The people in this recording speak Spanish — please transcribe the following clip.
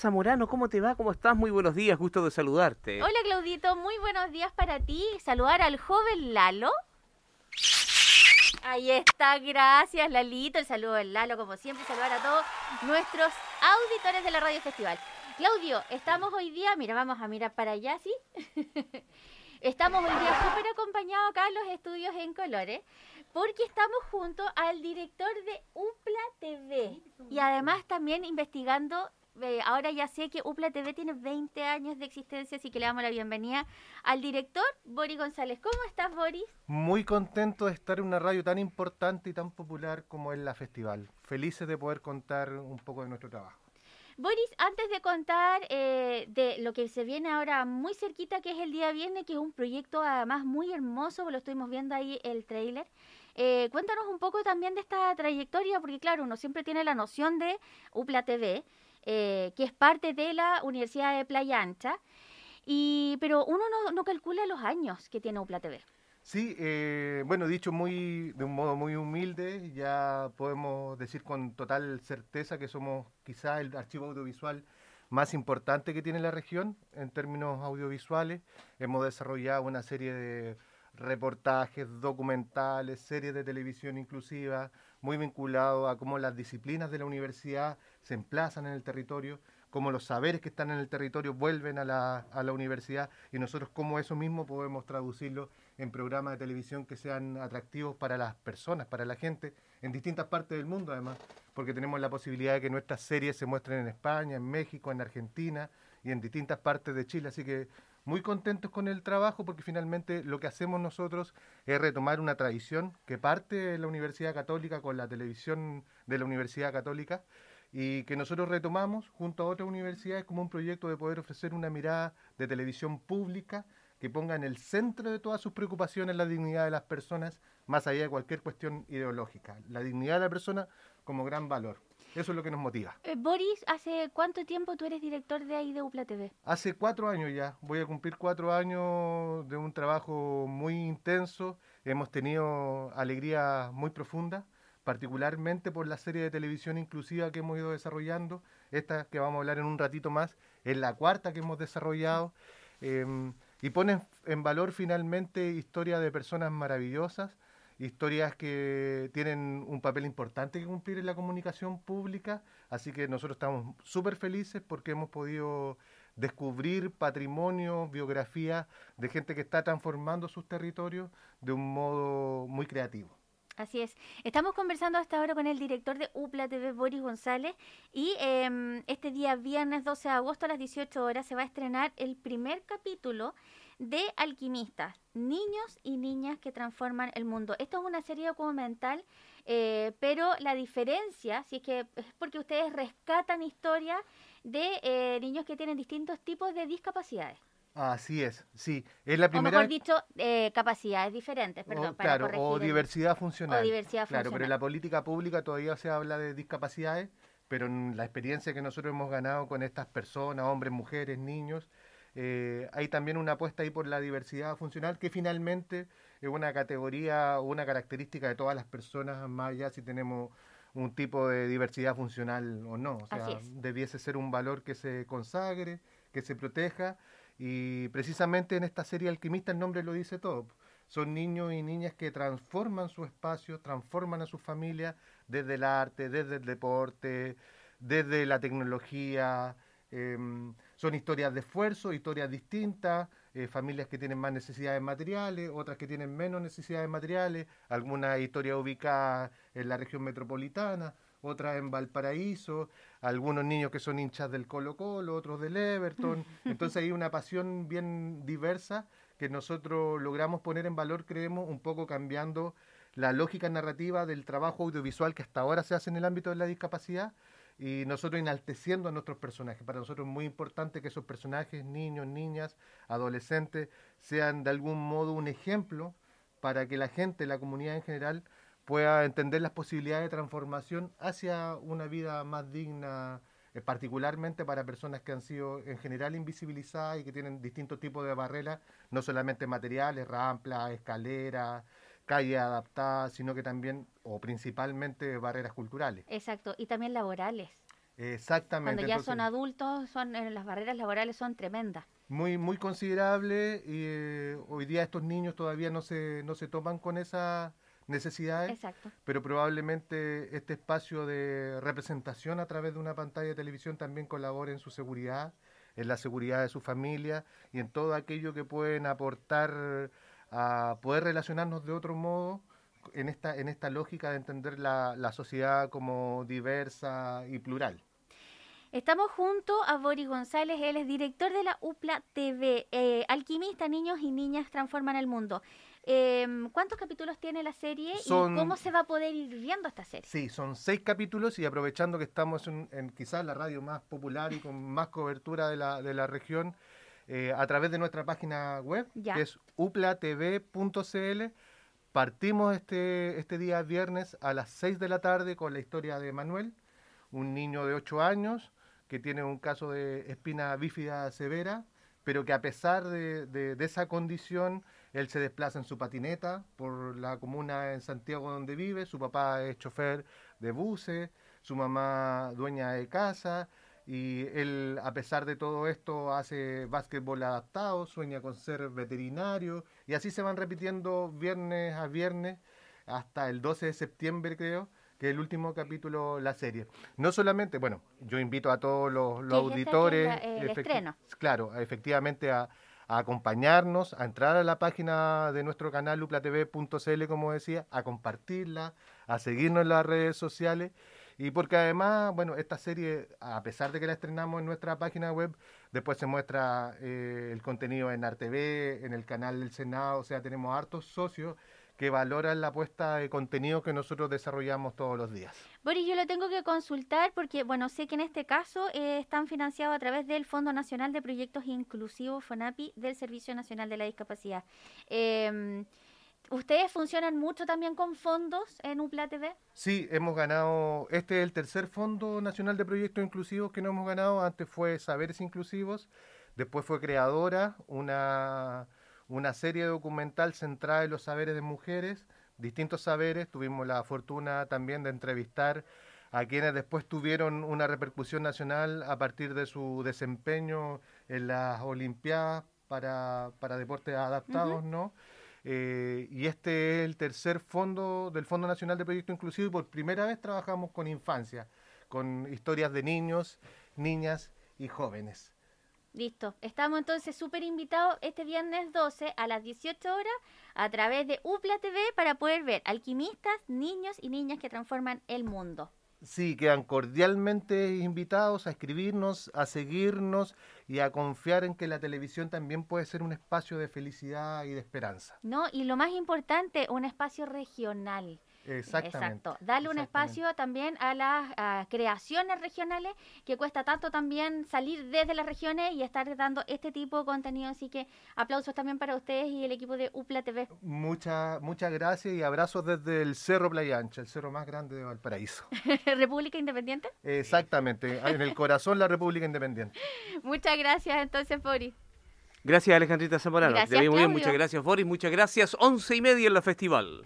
Zamorano, ¿cómo te va? ¿Cómo estás? Muy buenos días, gusto de saludarte. Hola Claudito, muy buenos días para ti. Saludar al joven Lalo. Ahí está, gracias Lalito, el saludo del Lalo, como siempre, saludar a todos nuestros auditores de la Radio Festival. Claudio, estamos hoy día, mira, vamos a mirar para allá, ¿sí? Estamos hoy día súper acompañados acá en los estudios en Colores, porque estamos junto al director de UPLA TV y además también investigando. Ahora ya sé que UPLA TV tiene 20 años de existencia, así que le damos la bienvenida al director Boris González. ¿Cómo estás, Boris? Muy contento de estar en una radio tan importante y tan popular como es la Festival. Felices de poder contar un poco de nuestro trabajo. Boris, antes de contar de lo que se viene ahora muy cerquita, que es el día viernes, que es un proyecto además muy hermoso, lo estuvimos viendo ahí el tráiler. Cuéntanos un poco también de esta trayectoria, porque claro, uno siempre tiene la noción de UPLA TV, que es parte de la Universidad de Playa Ancha, pero uno no calcula los años que tiene UPLA TV. Sí, bueno, dicho de un modo muy humilde, ya podemos decir con total certeza que somos quizá el archivo audiovisual más importante que tiene la región en términos audiovisuales. Hemos desarrollado una serie de reportajes, documentales, series de televisión inclusiva, muy vinculados a cómo las disciplinas de la universidad se emplazan en el territorio, cómo los saberes que están en el territorio vuelven a la universidad y nosotros cómo eso mismo podemos traducirlo en programas de televisión que sean atractivos para las personas, para la gente, en distintas partes del mundo además, porque tenemos la posibilidad de que nuestras series se muestren en España, en México, en Argentina y en distintas partes de Chile, así que muy contentos con el trabajo porque finalmente lo que hacemos nosotros es retomar una tradición que parte de la Universidad Católica con la televisión de la Universidad Católica y que nosotros retomamos junto a otras universidades como un proyecto de poder ofrecer una mirada de televisión pública que ponga en el centro de todas sus preocupaciones la dignidad de las personas, más allá de cualquier cuestión ideológica. La dignidad de la persona como gran valor. Eso es lo que nos motiva. Boris, ¿hace cuánto tiempo tú eres director de ahí de UPLA TV? Hace 4 años ya, voy a cumplir 4 años de un trabajo muy intenso. Hemos tenido alegría muy profunda, particularmente por la serie de televisión inclusiva que hemos ido desarrollando. Esta que vamos a hablar en un ratito más, es la cuarta que hemos desarrollado. Y pone en valor finalmente historias de personas maravillosas, historias que tienen un papel importante que cumplir en la comunicación pública, así que nosotros estamos súper felices porque hemos podido descubrir patrimonio, biografía de gente que está transformando sus territorios de un modo muy creativo. Así es. Estamos conversando hasta ahora con el director de UPLA TV, Boris González, y este día viernes 12 de agosto a las 18 horas se va a estrenar el primer capítulo de Alquimistas, niños y niñas que transforman el mundo. Esto es una serie documental, pero la diferencia, si es que es porque ustedes rescatan historias de niños que tienen distintos tipos de discapacidades. Así es, sí. Es la O primera... mejor dicho, capacidades diferentes, perdón, para claro, corregir. o diversidad funcional. O diversidad Claro, pero funcional. en la política pública todavía se habla de discapacidades, pero en la experiencia que nosotros hemos ganado con estas personas, hombres, mujeres, niños, hay también una apuesta ahí por la diversidad funcional, que finalmente es una categoría o una característica de todas las personas, más allá si tenemos un tipo de diversidad funcional o no. O sea, debiese ser un valor que se consagre, que se proteja. Y precisamente en esta serie Alquimista el nombre lo dice todo. Son niños y niñas que transforman su espacio, transforman a su familia desde el arte, desde el deporte, desde la tecnología. Son historias de esfuerzo, historias distintas, familias que tienen más necesidades materiales, otras que tienen menos necesidades materiales, algunas historias ubicadas en la región metropolitana, otras en Valparaíso, algunos niños que son hinchas del Colo-Colo, otros del Everton. Entonces hay una pasión bien diversa que nosotros logramos poner en valor, creemos, un poco cambiando la lógica narrativa del trabajo audiovisual que hasta ahora se hace en el ámbito de la discapacidad y nosotros enalteciendo a nuestros personajes. Para nosotros es muy importante que esos personajes, niños, niñas, adolescentes, sean de algún modo un ejemplo para que la gente, la comunidad en general, pueda entender las posibilidades de transformación hacia una vida más digna, particularmente para personas que han sido en general invisibilizadas y que tienen distintos tipos de barreras, no solamente materiales, ramplas, escaleras, calles adaptadas, sino que también, o principalmente, barreras culturales. Exacto, y también laborales. Exactamente. Cuando ya Entonces, son adultos, las barreras laborales son tremendas. muy considerable y hoy día estos niños todavía no se toman con esas necesidades, Exacto. pero probablemente este espacio de representación a través de una pantalla de televisión también colabore en su seguridad, en la seguridad de su familia y en todo aquello que pueden aportar a poder relacionarnos de otro modo en esta lógica de entender la sociedad como diversa y plural. Estamos junto a Boris González, él es director de la UPLA TV, Alquimista, niños y niñas transforman el mundo. ¿Cuántos capítulos tiene la serie y cómo se va a poder ir viendo esta serie? Sí, son 6 capítulos y aprovechando que estamos en quizás la radio más popular y con más cobertura de la región, a través de nuestra página web, que es uplatv.cl, partimos este día viernes a las 6 de la tarde con la historia de Manuel, un niño de 8 años que tiene un caso de espina bífida severa, pero que a pesar de esa condición, él se desplaza en su patineta por la comuna en Santiago donde vive, su papá es chofer de buses, su mamá dueña de casa, y él a pesar de todo esto hace básquetbol adaptado, sueña con ser veterinario, y así se van repitiendo viernes a viernes hasta el 12 de septiembre creo, que es el último capítulo de la serie. No solamente, bueno, yo invito a todos los auditores, el estreno. Claro, efectivamente a acompañarnos, a entrar a la página de nuestro canal uplatv.cl, como decía, a compartirla, a seguirnos en las redes sociales, y porque además, bueno, esta serie, a pesar de que la estrenamos en nuestra página web, después se muestra el contenido en RTV, en el canal del Senado, o sea, tenemos hartos socios que valoran la puesta de contenido que nosotros desarrollamos todos los días. Boris, yo lo tengo que consultar porque, bueno, sé que en este caso están financiados a través del Fondo Nacional de Proyectos Inclusivos, FONAPI, del Servicio Nacional de la Discapacidad. ¿Ustedes funcionan mucho también con fondos en UPLA TV? Sí, hemos ganado, este es el tercer Fondo Nacional de Proyectos Inclusivos que no hemos ganado, antes fue Saberes Inclusivos, después fue Creadora, una serie documental centrada en los saberes de mujeres, distintos saberes. Tuvimos la fortuna también de entrevistar a quienes después tuvieron una repercusión nacional a partir de su desempeño en las Olimpiadas para deportes adaptados, ¿no? Y este es el tercer fondo del Fondo Nacional de Proyectos Inclusivos y por primera vez trabajamos con infancia, con historias de niños, niñas y jóvenes. Listo. Estamos entonces súper invitados este viernes 12 a las 18 horas a través de UPLA TV para poder ver alquimistas, niños y niñas que transforman el mundo. Sí, quedan cordialmente invitados a escribirnos, a seguirnos y a confiar en que la televisión también puede ser un espacio de felicidad y de esperanza. No, y lo más importante, un espacio regional. Exactamente. Exacto. Darle un espacio también a las creaciones regionales, que cuesta tanto también salir desde las regiones y estar dando este tipo de contenido. Así que aplausos también para ustedes y el equipo de UPLA TV. Muchas gracias y abrazos desde el Cerro Playa Ancha, el cerro más grande de Valparaíso. ¿República Independiente? Exactamente, en el corazón la República Independiente. Muchas gracias entonces, Boris. Gracias, Alejandrita Zamorano. Gracias, Te vi muy bien, Claudio. muchas gracias, Boris. Muchas gracias. 11:30 en la festival.